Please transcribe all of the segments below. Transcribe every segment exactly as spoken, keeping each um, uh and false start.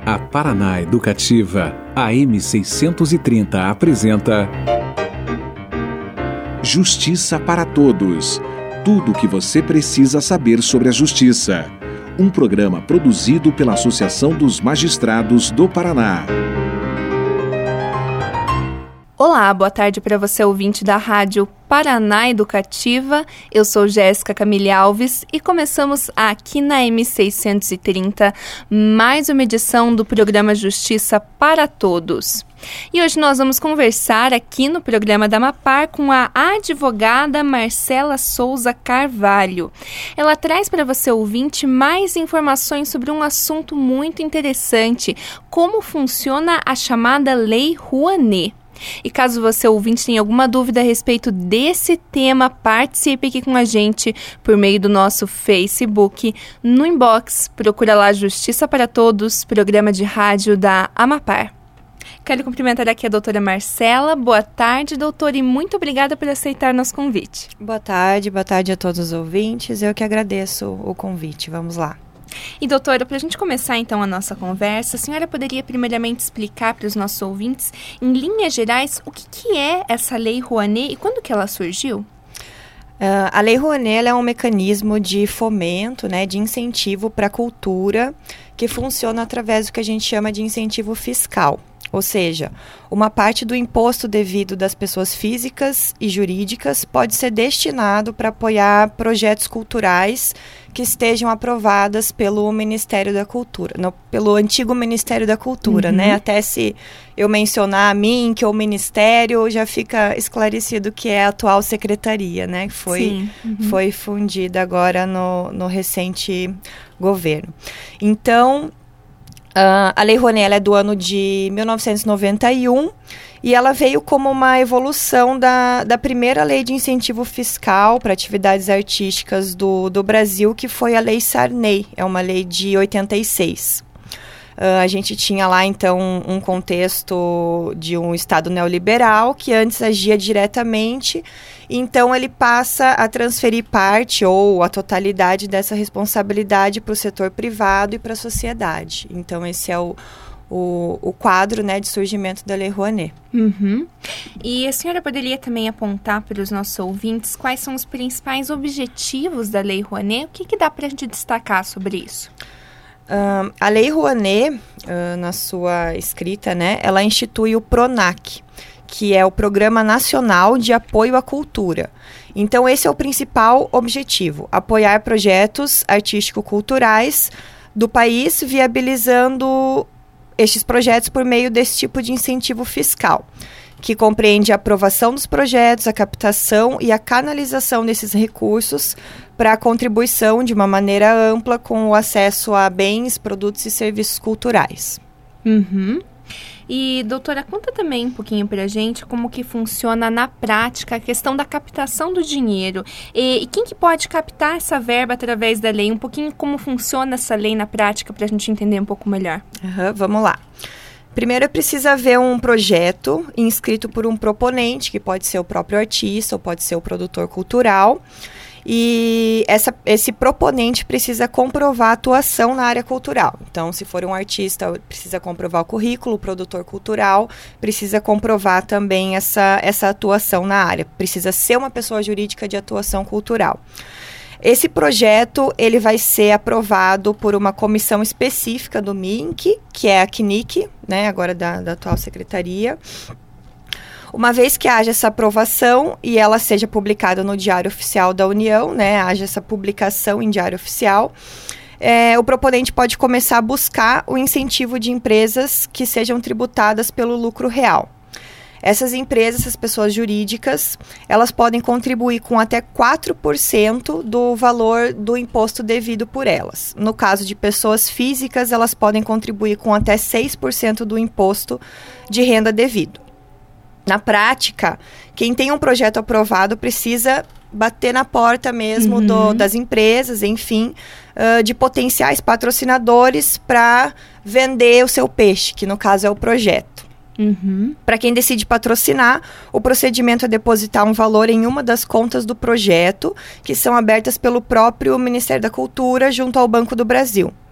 A Paraná Educativa, A M seiscentos e trinta apresenta Justiça para Todos. Tudo o que você precisa saber sobre a justiça. Um programa produzido pela Associação dos Magistrados do Paraná. Olá, boa tarde para você, ouvinte da Rádio Paraná Educativa. Eu sou Jéssica Camille Alves e começamos aqui na M seiscentos e trinta mais uma edição do programa Justiça para Todos. E hoje nós vamos conversar aqui no programa da Amapar com a advogada Marcela Souza Carvalho. Ela traz para você, ouvinte, mais informações sobre um assunto muito interessante, como funciona a chamada Lei Rouanet. E caso você, ouvinte, tenha alguma dúvida a respeito desse tema, participe aqui com a gente por meio do nosso Facebook, no inbox. Procura lá Justiça para Todos, programa de rádio da Amapar. Quero cumprimentar aqui a doutora Marcela. Boa tarde, doutora, e muito obrigada por aceitar nosso convite. Boa tarde, boa tarde a todos os ouvintes. Eu que agradeço o convite. Vamos lá. E doutora, para a gente começar então a nossa conversa, a senhora poderia primeiramente explicar para os nossos ouvintes, em linhas gerais, o que, que é essa Lei Rouanet e quando que ela surgiu? Uh, a Lei Rouanet é um mecanismo de fomento, né, de incentivo para a cultura, que funciona através do que a gente chama de incentivo fiscal. Ou seja, uma parte do imposto devido das pessoas físicas e jurídicas pode ser destinado para apoiar projetos culturais que estejam aprovadas pelo Ministério da Cultura, no, pelo antigo Ministério da Cultura, uhum. né? Até se eu mencionar a mim, que é o Ministério, já fica esclarecido que é a atual Secretaria, né? Que foi, uhum. foi fundida agora no, no recente governo. Então, Uh, a Lei Rouanet é do ano de mil novecentos e noventa e um e ela veio como uma evolução da, da primeira lei de incentivo fiscal para atividades artísticas do, do Brasil, que foi a Lei Sarney, é uma lei de oitenta e seis. Uh, a gente tinha lá, então, um contexto de um Estado neoliberal que antes agia diretamente, então ele passa a transferir parte ou a totalidade dessa responsabilidade para o setor privado e para a sociedade. Então, esse é o, o, o quadro, né, de surgimento da Lei Rouanet. Uhum. E a senhora poderia também apontar para os nossos ouvintes quais são os principais objetivos da Lei Rouanet? O que, que dá para a gente destacar sobre isso? Uh, a Lei Rouanet, uh, na sua escrita, né, ela institui o PRONAC, que é o Programa Nacional de Apoio à Cultura. Então, esse é o principal objetivo, apoiar projetos artístico-culturais do país, viabilizando estes projetos por meio desse tipo de incentivo fiscal, que compreende a aprovação dos projetos, a captação e a canalização desses recursos para a contribuição de uma maneira ampla com o acesso a bens, produtos e serviços culturais. Uhum. E, doutora, conta também um pouquinho para a gente como que funciona na prática a questão da captação do dinheiro. E, e quem que pode captar essa verba através da lei? Um pouquinho como funciona essa lei na prática para a gente entender um pouco melhor. Uhum, vamos lá. Primeiro, precisa haver um projeto inscrito por um proponente, que pode ser o próprio artista ou pode ser o produtor cultural. E essa, esse proponente precisa comprovar a atuação na área cultural. Então, se for um artista, precisa comprovar o currículo, o produtor cultural precisa comprovar também essa, essa atuação na área. Precisa ser uma pessoa jurídica de atuação cultural. Esse projeto ele vai ser aprovado por uma comissão específica do M I N C, que é a C N I C, né, agora da, da atual secretaria. Uma vez que haja essa aprovação e ela seja publicada no Diário Oficial da União, né, haja essa publicação em Diário Oficial, é, o proponente pode começar a buscar o incentivo de empresas que sejam tributadas pelo lucro real. Essas empresas, essas pessoas jurídicas, elas podem contribuir com até quatro por cento do valor do imposto devido por elas. No caso de pessoas físicas, elas podem contribuir com até seis por cento do imposto de renda devido. Na prática, quem tem um projeto aprovado precisa bater na porta mesmo uhum. do, das empresas, enfim, uh, de potenciais patrocinadores para vender o seu peixe, que no caso é o projeto. Uhum. Para quem decide patrocinar, o procedimento é depositar um valor em uma das contas do projeto, que são abertas pelo próprio Ministério da Cultura junto ao Banco do Brasil.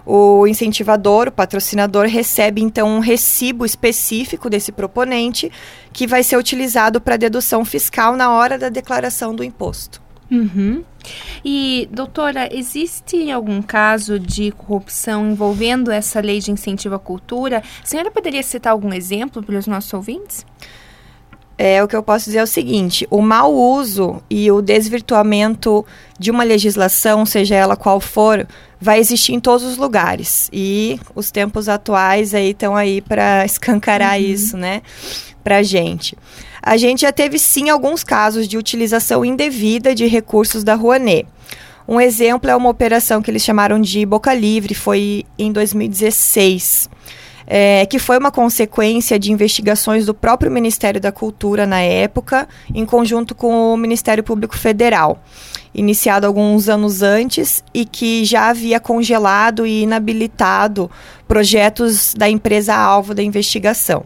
O incentivador, o patrocinador, recebe então um recibo específico desse proponente que vai ser utilizado para dedução fiscal na hora da declaração do imposto. Uhum. E, doutora, existe algum caso de corrupção envolvendo essa lei de incentivo à cultura? A senhora poderia citar algum exemplo para os nossos ouvintes? É, o que eu posso dizer é o seguinte, o mau uso e o desvirtuamento de uma legislação, seja ela qual for, vai existir em todos os lugares. E os tempos atuais aí estão aí para escancarar uhum. isso, né, pra gente. A gente já teve, sim, alguns casos de utilização indevida de recursos da Rouanet. Um exemplo é uma operação que eles chamaram de Boca Livre, foi em dois mil e dezesseis. É, que foi uma consequência de investigações do próprio Ministério da Cultura na época, em conjunto com o Ministério Público Federal, iniciado alguns anos antes e que já havia congelado e inabilitado projetos da empresa-alvo da investigação.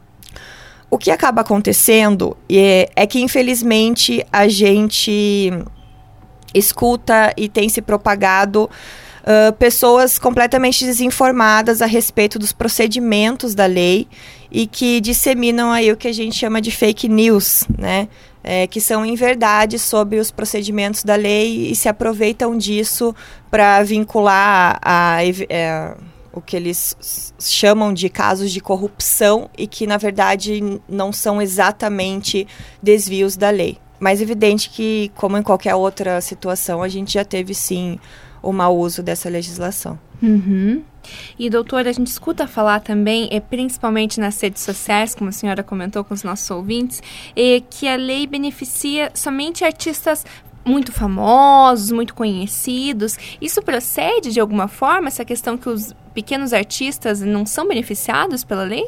O que acaba acontecendo é, é que, infelizmente, a gente escuta e tem se propagado Uh, pessoas completamente desinformadas a respeito dos procedimentos da lei e que disseminam aí o que a gente chama de fake news, né? É, que são inverdades sobre os procedimentos da lei e se aproveitam disso para vincular a, a, a, o que eles chamam de casos de corrupção e que, na verdade, não são exatamente desvios da lei. Mas é evidente que, como em qualquer outra situação, a gente já teve, sim, o mau uso dessa legislação. Uhum. E, doutora, a gente escuta falar também, é, principalmente nas redes sociais, como a senhora comentou com os nossos ouvintes, é, que a lei beneficia somente artistas muito famosos, muito conhecidos. Isso procede de alguma forma, essa questão que os pequenos artistas não são beneficiados pela lei?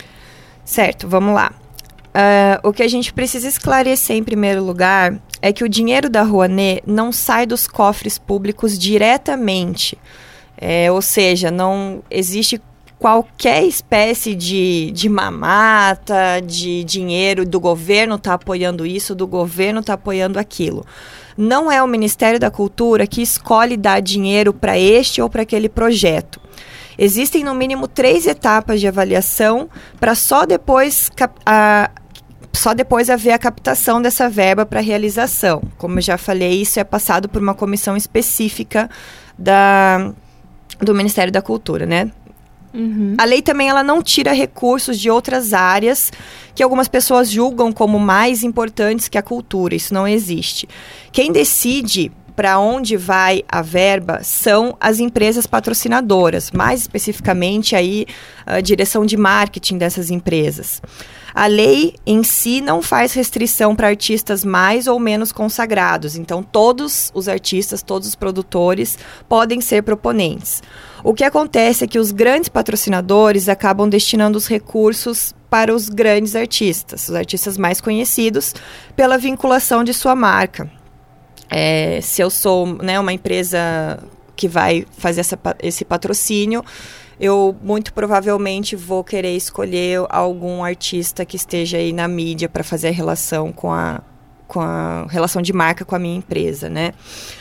Certo, vamos lá. Uh, o que a gente precisa esclarecer em primeiro lugar é que o dinheiro da Rouanet não sai dos cofres públicos diretamente. É, ou seja, não existe qualquer espécie de, de mamata, de dinheiro do governo está apoiando isso, do governo está apoiando aquilo. Não é o Ministério da Cultura que escolhe dar dinheiro para este ou para aquele projeto. Existem no mínimo três etapas de avaliação para só depois a, só depois haver a captação dessa verba para realização. Como eu já falei, isso é passado por uma comissão específica da, do Ministério da Cultura, né? Uhum. A lei também ela não tira recursos de outras áreas que algumas pessoas julgam como mais importantes que a cultura. Isso não existe. Quem decide para onde vai a verba são as empresas patrocinadoras, mais especificamente aí a direção de marketing dessas empresas. A lei em si não faz restrição para artistas mais ou menos consagrados, então todos os artistas, todos os produtores podem ser proponentes. O que acontece é que os grandes patrocinadores acabam destinando os recursos para os grandes artistas, os artistas mais conhecidos, pela vinculação de sua marca. É, se eu sou, né, uma empresa que vai fazer essa, esse patrocínio, eu muito provavelmente vou querer escolher algum artista que esteja aí na mídia para fazer a relação com a, com a relação de marca com a minha empresa, né?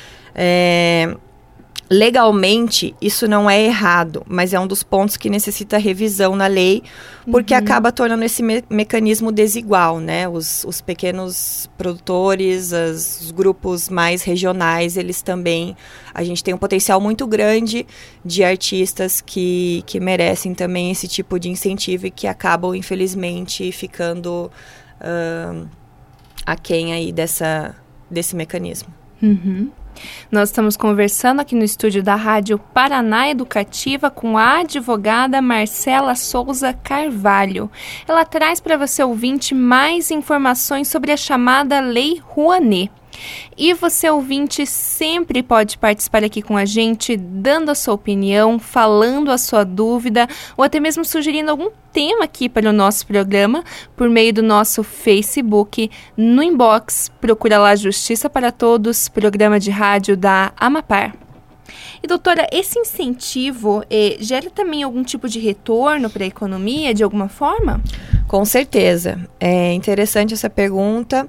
É, legalmente, isso não é errado, mas é um dos pontos que necessita revisão na lei, porque uhum. acaba tornando esse me- mecanismo desigual, né? Os, os pequenos produtores, as, os grupos mais regionais, eles também... A gente tem um potencial muito grande de artistas que, que merecem também esse tipo de incentivo e que acabam, infelizmente, ficando uh, aquém aí dessa, desse mecanismo. Uhum. Nós estamos conversando aqui no estúdio da Rádio Paraná Educativa com a advogada Marcela Souza Carvalho. Ela traz para você, ouvinte, mais informações sobre a chamada Lei Rouanet. E você, ouvinte, sempre pode participar aqui com a gente, dando a sua opinião, falando a sua dúvida, ou até mesmo sugerindo algum tema aqui para o nosso programa, por meio do nosso Facebook, no inbox. Procura lá Justiça para Todos, programa de rádio da Amapar. E, doutora, esse incentivo eh, gera também algum tipo de retorno para a economia, de alguma forma? Com certeza. É interessante essa pergunta,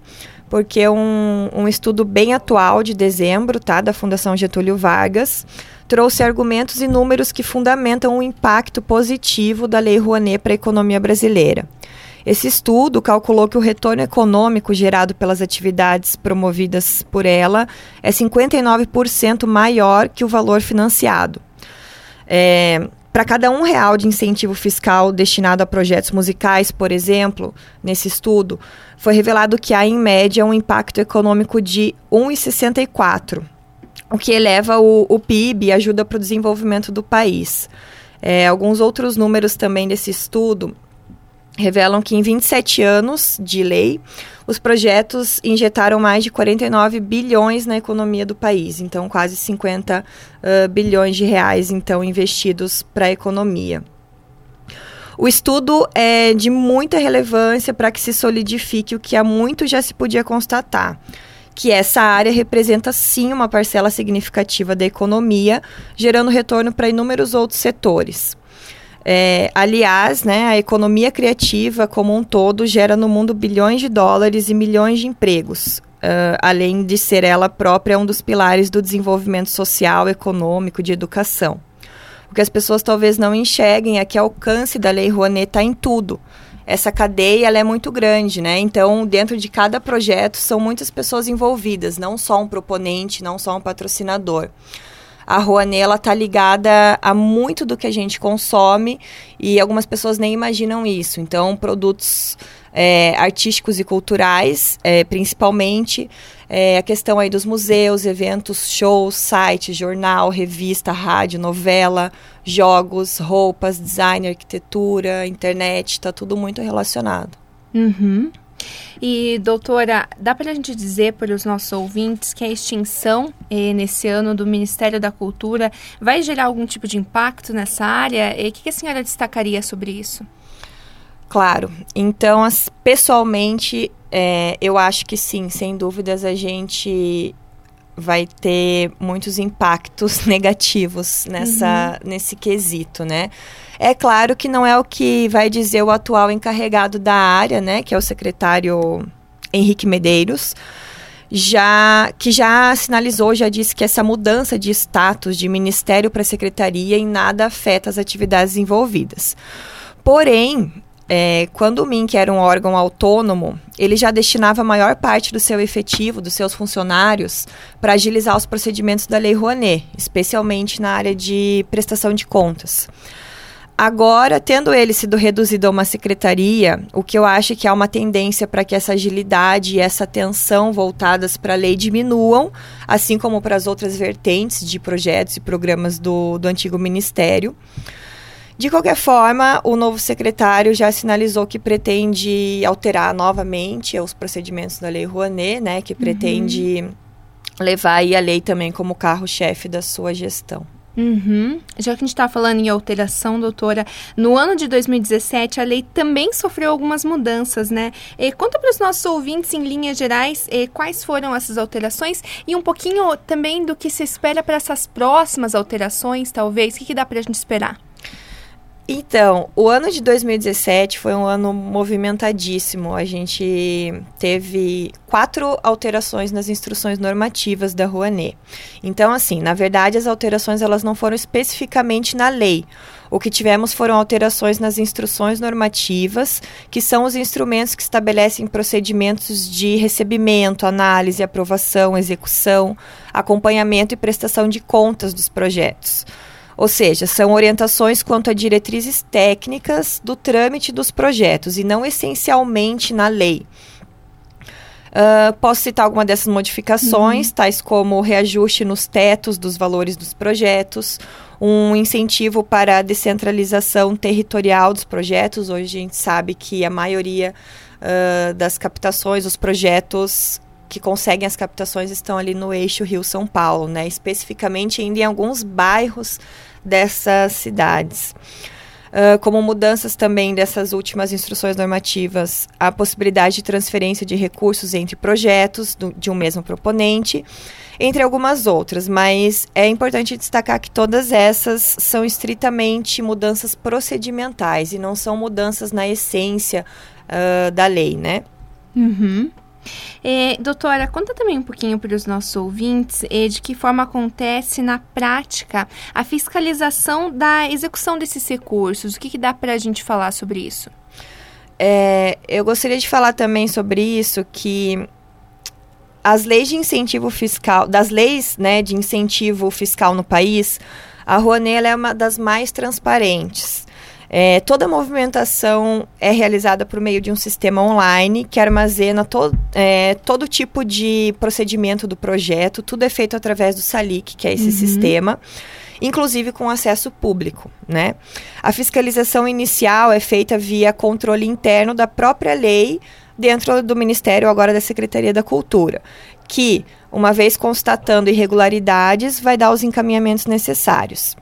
porque um, um estudo bem atual de dezembro, tá, da Fundação Getúlio Vargas, trouxe argumentos e números que fundamentam o impacto positivo da Lei Rouanet para a economia brasileira. Esse estudo calculou que o retorno econômico gerado pelas atividades promovidas por ela é cinquenta e nove por cento maior que o valor financiado. É, para cada um real de incentivo fiscal destinado a projetos musicais, por exemplo, nesse estudo, foi revelado que há, em média, um impacto econômico de um vírgula sessenta e quatro, o que eleva o, o P I B e ajuda para o desenvolvimento do país. É, alguns outros números também desse estudo revelam que em vinte e sete anos de lei, os projetos injetaram mais de quarenta e nove bilhões na economia do país. Então, quase cinquenta uh, bilhões de reais, então, investidos para a economia. O estudo é de muita relevância para que se solidifique o que há muito já se podia constatar, que essa área representa, sim, uma parcela significativa da economia, gerando retorno para inúmeros outros setores. É, aliás, né, a economia criativa como um todo gera no mundo bilhões de dólares e milhões de empregos, uh, além de ser ela própria um dos pilares do desenvolvimento social, econômico, de educação. O que as pessoas talvez não enxerguem é que o alcance da Lei Rouanet está em tudo. Essa cadeia ela é muito grande, né? Então, dentro de cada projeto são muitas pessoas envolvidas, não só um proponente, não só um patrocinador. A Rouanet está ligada a muito do que a gente consome e algumas pessoas nem imaginam isso. Então, produtos é, artísticos e culturais, é, principalmente, é, a questão aí dos museus, eventos, shows, sites, jornal, revista, rádio, novela, jogos, roupas, design, arquitetura, internet, está tudo muito relacionado. Uhum. E, doutora, dá para a gente dizer para os nossos ouvintes que a extinção eh, nesse ano do Ministério da Cultura vai gerar algum tipo de impacto nessa área? E o que a senhora destacaria sobre isso? Claro. Então, as, pessoalmente, é, eu acho que sim, sem dúvidas, a gente vai ter muitos impactos negativos nessa, uhum. nesse quesito, né? É claro que não é o que vai dizer o atual encarregado da área, né, que é o secretário Henrique Medeiros, já, que já sinalizou, já disse que essa mudança de status de ministério para secretaria em nada afeta as atividades envolvidas. Porém, é, quando o M I N C era um órgão autônomo, ele já destinava a maior parte do seu efetivo, dos seus funcionários, para agilizar os procedimentos da Lei Rouanet, especialmente na área de prestação de contas. Agora, tendo ele sido reduzido a uma secretaria, o que eu acho que há uma tendência para que essa agilidade e essa atenção voltadas para a lei diminuam, assim como para as outras vertentes de projetos e programas do, do antigo ministério. De qualquer forma, o novo secretário já sinalizou que pretende alterar novamente os procedimentos da Lei Rouanet, né, que pretende uhum. levar aí a lei também como carro-chefe da sua gestão. Uhum. Já que a gente está falando em alteração, doutora, no ano de dois mil e dezessete a lei também sofreu algumas mudanças, né? E conta para os nossos ouvintes, em linhas gerais, e quais foram essas alterações e um pouquinho também do que se espera para essas próximas alterações, talvez. O que, que dá para a gente esperar? Então, o ano de dois mil e dezessete foi um ano movimentadíssimo. A gente teve quatro alterações nas instruções normativas da Rouanet. Então, assim, na verdade, as alterações elas não foram especificamente na lei. O que tivemos foram alterações nas instruções normativas, que são os instrumentos que estabelecem procedimentos de recebimento, análise, aprovação, execução, acompanhamento e prestação de contas dos projetos. Ou seja, são orientações quanto a diretrizes técnicas do trâmite dos projetos e não essencialmente na lei. Uh, posso citar alguma dessas modificações, uhum. tais como o reajuste nos tetos dos valores dos projetos, um incentivo para a descentralização territorial dos projetos. Hoje a gente sabe que a maioria uh, das captações, os projetos que conseguem as captações estão ali no eixo Rio-São Paulo, né? Especificamente ainda em alguns bairros dessas cidades. Uh, como mudanças também dessas últimas instruções normativas, a possibilidade de transferência de recursos entre projetos do, de um mesmo proponente, entre algumas outras, mas é importante destacar que todas essas são estritamente mudanças procedimentais e não são mudanças na essência uh, da lei, né? Uhum. É, doutora, conta também um pouquinho para os nossos ouvintes é, de que forma acontece na prática a fiscalização da execução desses recursos. O que, que dá para a gente falar sobre isso? É, eu gostaria de falar também sobre isso, que as leis de incentivo fiscal, das leis, né, de incentivo fiscal no país, a Rouanet ela é uma das mais transparentes. É, toda a movimentação é realizada por meio de um sistema online que armazena to, é, todo tipo de procedimento do projeto. Tudo é feito através do SALIC, que é esse uhum. sistema, inclusive com acesso público, né? A fiscalização inicial é feita via controle interno da própria lei dentro do Ministério, agora da Secretaria da Cultura, que, uma vez constatando irregularidades, vai dar os encaminhamentos necessários.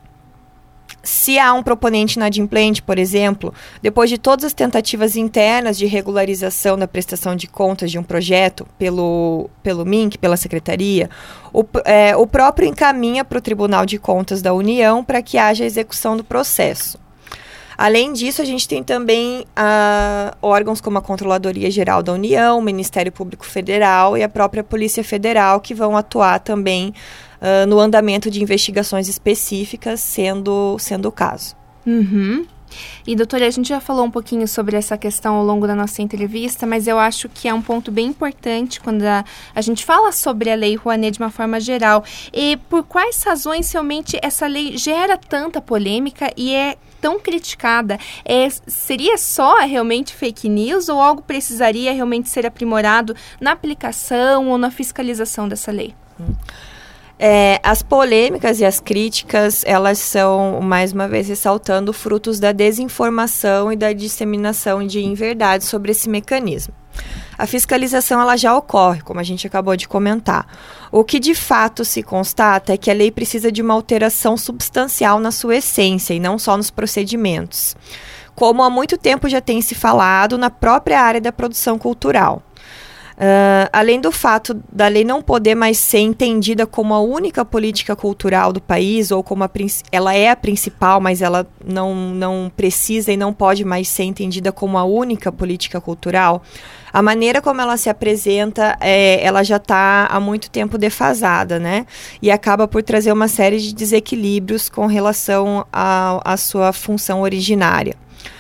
Se há um proponente inadimplente, por exemplo, depois de todas as tentativas internas de regularização da prestação de contas de um projeto pelo, pelo M I N C, pela Secretaria, o, é, o próprio encaminha para o Tribunal de Contas da União para que haja execução do processo. Além disso, a gente tem também uh, órgãos como a Controladoria Geral da União, o Ministério Público Federal e a própria Polícia Federal, que vão atuar também uh, no andamento de investigações específicas, sendo, sendo o caso. Uhum. E, doutora, a gente já falou um pouquinho sobre essa questão ao longo da nossa entrevista, mas eu acho que é um ponto bem importante quando a, a gente fala sobre a Lei Rouanet de uma forma geral. E por quais razões realmente essa lei gera tanta polêmica e é tão criticada? É, seria só realmente fake news ou algo precisaria realmente ser aprimorado na aplicação ou na fiscalização dessa lei? Hum. É, as polêmicas e as críticas, elas são, mais uma vez, ressaltando frutos da desinformação e da disseminação de inverdades sobre esse mecanismo. A fiscalização ela já ocorre, como a gente acabou de comentar. O que de fato se constata é que a lei precisa de uma alteração substancial na sua essência e não só nos procedimentos, como há muito tempo já tem se falado na própria área da produção cultural. Uh, além do fato da lei não poder mais ser entendida como a única política cultural do país, ou como a, ela é a principal, mas ela não, não precisa e não pode mais ser entendida como a única política cultural, a maneira como ela se apresenta, é, ela já está há muito tempo defasada, né? E acaba por trazer uma série de desequilíbrios com relação à sua função originária.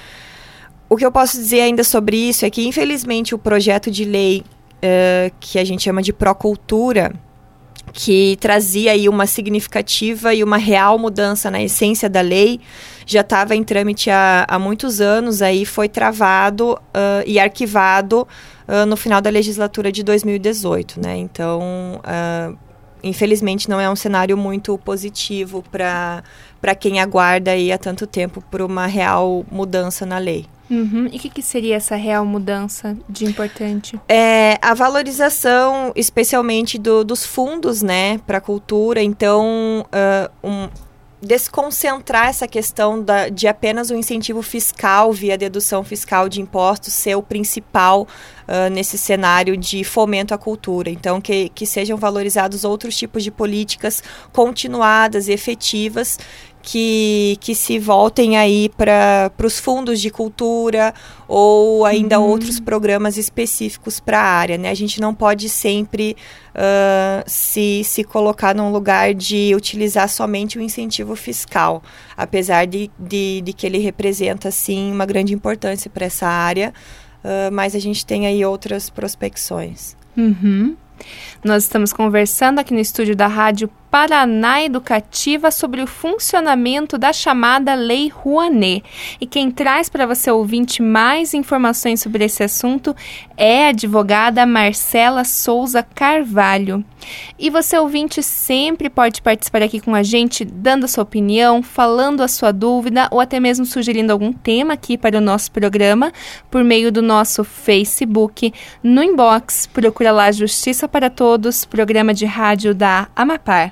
O que eu posso dizer ainda sobre isso é que, infelizmente, o projeto de lei Uh, que a gente chama de Procultura, que trazia aí uma significativa e uma real mudança na essência da lei, já estava em trâmite há, há muitos anos, aí foi travado uh, e arquivado uh, no final da legislatura de dois mil e dezoito, né? Então, uh, infelizmente, não é um cenário muito positivo para para quem aguarda aí há tanto tempo por uma real mudança na lei. Uhum. E o que, que seria essa real mudança de importante? É a valorização, especialmente do, dos fundos, né, para a cultura. Então, uh, um, desconcentrar essa questão da, de apenas o incentivo fiscal via dedução fiscal de impostos ser o principal uh, nesse cenário de fomento à cultura. Então, que, que sejam valorizados outros tipos de políticas continuadas e efetivas que, que se voltem aí para os fundos de cultura ou ainda uhum. outros programas específicos para a área, né? A gente não pode sempre uh, se, se colocar num lugar de utilizar somente o incentivo fiscal, apesar de, de, de que ele representa, sim, uma grande importância para essa área, uh, mas a gente tem aí outras prospecções. Uhum. Nós estamos conversando aqui no estúdio da Rádio Paraná Educativa sobre o funcionamento da chamada Lei Rouanet. E quem traz para você, ouvinte, mais informações sobre esse assunto é a advogada Marcela Souza Carvalho. E você, ouvinte, sempre pode participar aqui com a gente, dando a sua opinião, falando a sua dúvida ou até mesmo sugerindo algum tema aqui para o nosso programa por meio do nosso Facebook. No inbox, procura lá Justiça para Todos, programa de rádio da Amapar.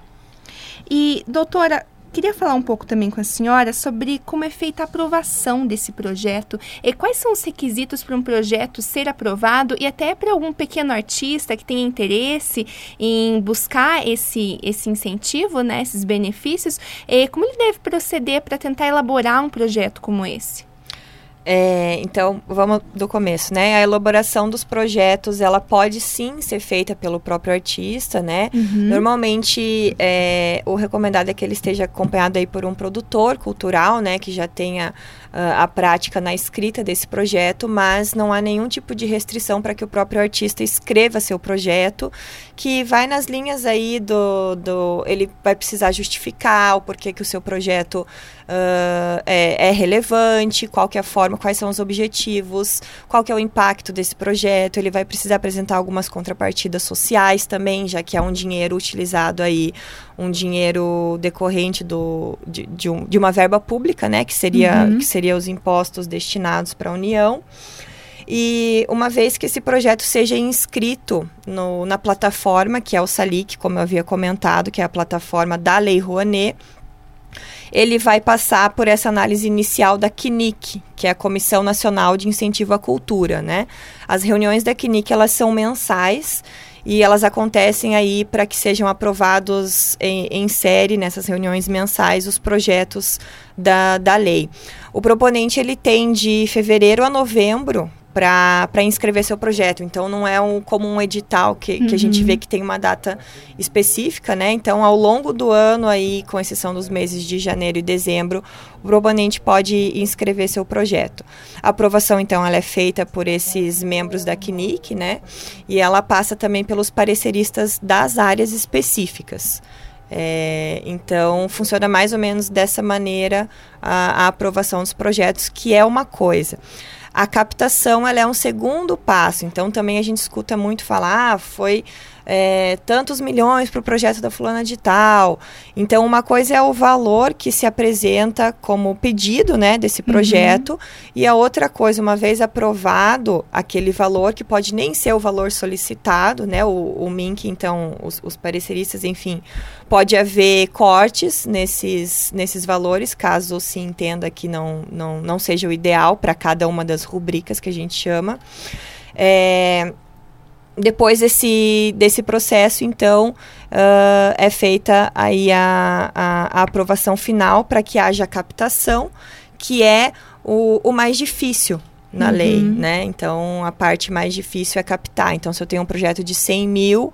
E, doutora, queria falar um pouco também com a senhora sobre como é feita a aprovação desse projeto e quais são os requisitos para um projeto ser aprovado e até para algum pequeno artista que tenha interesse em buscar esse, esse incentivo, né, esses benefícios, e como ele deve proceder para tentar elaborar um projeto como esse? É, então, vamos do começo, né? A elaboração dos projetos, ela pode sim ser feita pelo próprio artista, né? Uhum. Normalmente, é, o recomendado é que ele esteja acompanhado aí por um produtor cultural, né? Que já tenha uh, a prática na escrita desse projeto, mas não há nenhum tipo de restrição para que o próprio artista escreva seu projeto, que vai nas linhas aí do... do ele vai precisar justificar o porquê que o seu projeto uh, é, é relevante, qual que é a forma, quais são os objetivos, qual que é o impacto desse projeto. Ele vai precisar apresentar algumas contrapartidas sociais também, já que é um dinheiro utilizado aí, um dinheiro decorrente do, de, de, um, de uma verba pública, né, que seria, uhum. que seria os impostos destinados para a União. E uma vez que esse projeto seja inscrito no, na plataforma, que é o SALIC, como eu havia comentado, que é a plataforma da Lei Rouanet, ele vai passar por essa análise inicial da C N I C, que é a Comissão Nacional de Incentivo à Cultura, né? As reuniões da C N I C, elas são mensais e elas acontecem aí para que sejam aprovados em, em série, nessas reuniões mensais, os projetos da, da lei. O proponente, ele tem de fevereiro a novembro para inscrever seu projeto. Então, não é um, como um edital que, uhum. que a gente vê que tem uma data específica, né? Então, ao longo do ano, aí, com exceção dos meses de janeiro e dezembro, o proponente pode inscrever seu projeto. A aprovação, então, ela é feita por esses membros da C N I C, né? E ela passa também pelos pareceristas das áreas específicas. É, então, funciona mais ou menos dessa maneira a, a aprovação dos projetos, que é uma coisa. A captação, ela é um segundo passo. Então, também a gente escuta muito falar, ah, foi é, tantos milhões para o projeto da fulana de tal. Então, uma coisa é o valor que se apresenta como pedido, né, desse projeto. Uhum. E a outra coisa, uma vez aprovado aquele valor, que pode nem ser o valor solicitado, né, o, o M I N C, então, os, os pareceristas, enfim, pode haver cortes nesses, nesses valores, caso se entenda que não, não, não seja o ideal para cada uma das rubricas que a gente chama. É, depois desse, desse processo, então, uh, é feita aí a, a, a aprovação final para que haja captação, que é o, o mais difícil na uhum. lei, né? Então, a parte mais difícil é captar. Então, se eu tenho um projeto de cem mil,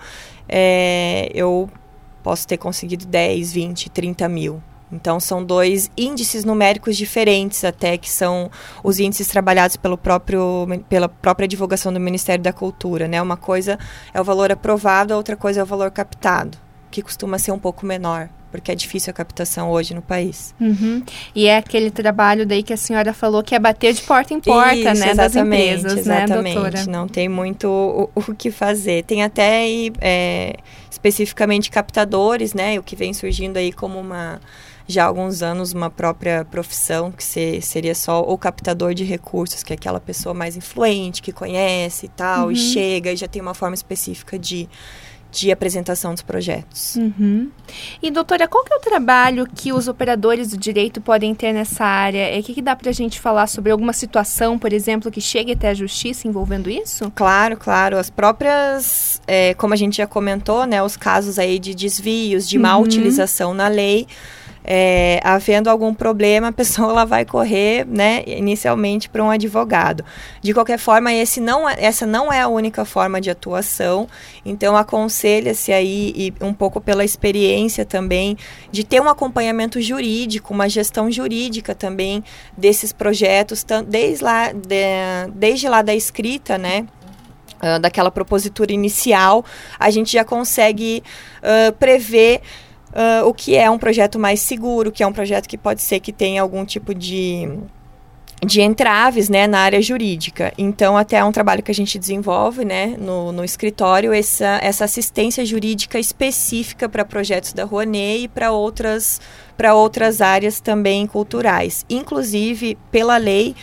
é, eu posso ter conseguido dez, vinte, trinta mil. Então, são dois índices numéricos diferentes até, que são os índices trabalhados pelo próprio, pela própria divulgação do Ministério da Cultura, né? Uma coisa é o valor aprovado, a outra coisa é o valor captado, que costuma ser um pouco menor, porque é difícil a captação hoje no país. Uhum. E é aquele trabalho daí que a senhora falou que é bater de porta em porta, Isso, né, das empresas, exatamente, né, doutora? Não tem muito o, o que fazer. Tem até é, especificamente captadores, né, o que vem surgindo aí como uma... já há alguns anos, uma própria profissão, que se, seria só o captador de recursos, que é aquela pessoa mais influente, que conhece e tal, uhum. e chega e já tem uma forma específica de, de apresentação dos projetos. Uhum. E, doutora, qual que é o trabalho que os operadores do direito podem ter nessa área? O que, que dá pra gente falar sobre alguma situação, por exemplo, que chegue até a justiça envolvendo isso? Claro, claro. As próprias, é, como a gente já comentou, né, os casos aí de desvios, de uhum. má utilização na lei. É, havendo algum problema, a pessoa ela vai correr, né, inicialmente para um advogado. De qualquer forma, esse não, essa não é a única forma de atuação, então aconselha-se aí, e um pouco pela experiência também, de ter um acompanhamento jurídico, uma gestão jurídica também desses projetos, desde lá, de, desde lá da escrita, né, uh, daquela propositura inicial, a gente já consegue uh, prever Uh, o que é um projeto mais seguro, que é um projeto que pode ser que tenha algum tipo de, de entraves, né, na área jurídica. Então, até é um trabalho que a gente desenvolve, né, no, no escritório, essa, essa assistência jurídica específica para projetos da Rouanet e para outras, para outras áreas também culturais. Inclusive, pela lei,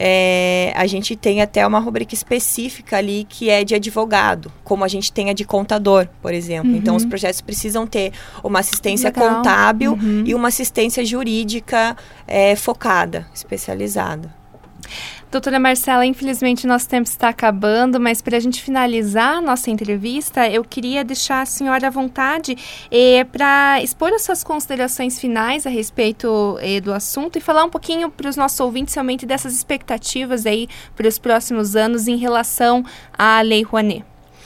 É, a gente tem até uma rubrica específica ali que é de advogado, como a gente tem a de contador, por exemplo. Uhum. Então, os projetos precisam ter uma assistência Legal. contábil uhum. e uma assistência jurídica é, focada, especializada. Doutora Marcela, infelizmente nosso tempo está acabando, mas para a gente finalizar a nossa entrevista, eu queria deixar a senhora à vontade eh, para expor as suas considerações finais a respeito eh, do assunto e falar um pouquinho para os nossos ouvintes realmente dessas expectativas aí para os próximos anos em relação à Lei Rouanet.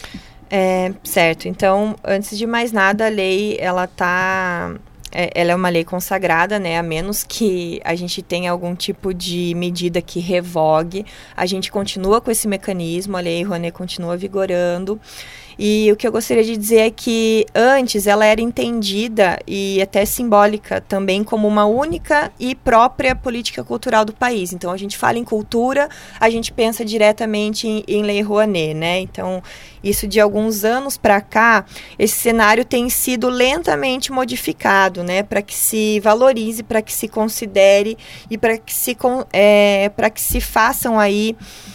É, certo, então, antes de mais nada, a lei, ela tá... ela é uma lei consagrada, né? A menos que a gente tenha algum tipo de medida que revogue, a gente continua com esse mecanismo, a Lei Rouanet continua vigorando. E o que eu gostaria de dizer é que antes ela era entendida e até simbólica também como uma única e própria política cultural do país. Então, a gente fala em cultura, a gente pensa diretamente em, em Lei Rouanet, né? Então, isso de alguns anos para cá, esse cenário tem sido lentamente modificado, né? Para que se valorize, para que se considere e para que se, é, para que se façam aí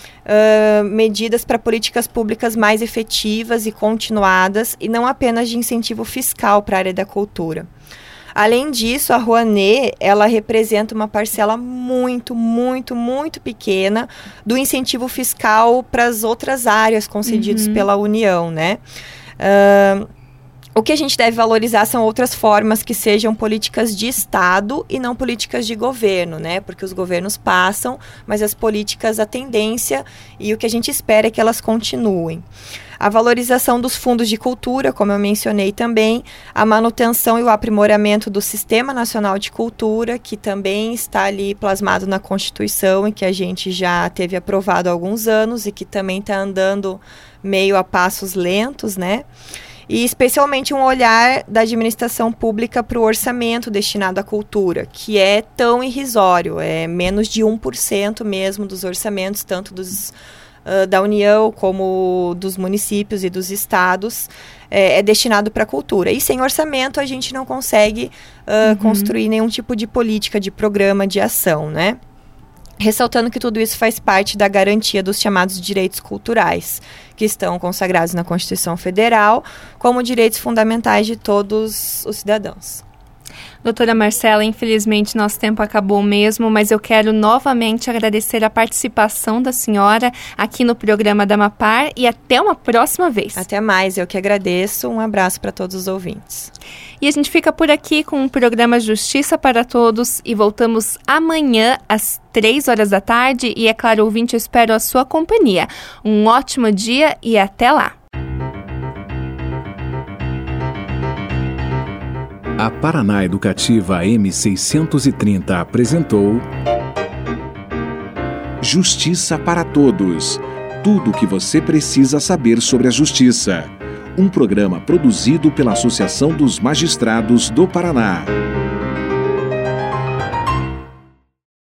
Uh, medidas para políticas públicas mais efetivas e continuadas e não apenas de incentivo fiscal para a área da cultura. Além disso, a Rouanet, ela representa uma parcela muito, muito, muito pequena do incentivo fiscal para as outras áreas concedidos uhum. pela União, né? Uh, O que a gente deve valorizar são outras formas que sejam políticas de Estado e não políticas de governo, né? Porque os governos passam, mas as políticas, a tendência e o que a gente espera é que elas continuem. A valorização dos fundos de cultura, como eu mencionei também, a manutenção e o aprimoramento do Sistema Nacional de Cultura, que também está ali plasmado na Constituição e que a gente já teve aprovado há alguns anos e que também está andando meio a passos lentos, né? E especialmente um olhar da administração pública para o orçamento destinado à cultura, que é tão irrisório, é menos de um por cento mesmo dos orçamentos, tanto dos, uh, da União como dos municípios e dos estados, é, é destinado para a cultura. E sem orçamento a gente não consegue uh, uhum. construir nenhum tipo de política, de programa, de ação, né? Ressaltando que tudo isso faz parte da garantia dos chamados direitos culturais, que estão consagrados na Constituição Federal como direitos fundamentais de todos os cidadãos. Doutora Marcela, infelizmente nosso tempo acabou mesmo, mas eu quero novamente agradecer a participação da senhora aqui no programa da Amapar e até uma próxima vez. Até mais, eu que agradeço. Um abraço para todos os ouvintes. E a gente fica por aqui com o programa Justiça para Todos e voltamos amanhã às três horas da tarde e, é claro, ouvinte, eu espero a sua companhia. Um ótimo dia e até lá! A Paraná Educativa M seiscentos e trinta apresentou Justiça para Todos. Tudo o que você precisa saber sobre a justiça. Um programa produzido pela Associação dos Magistrados do Paraná.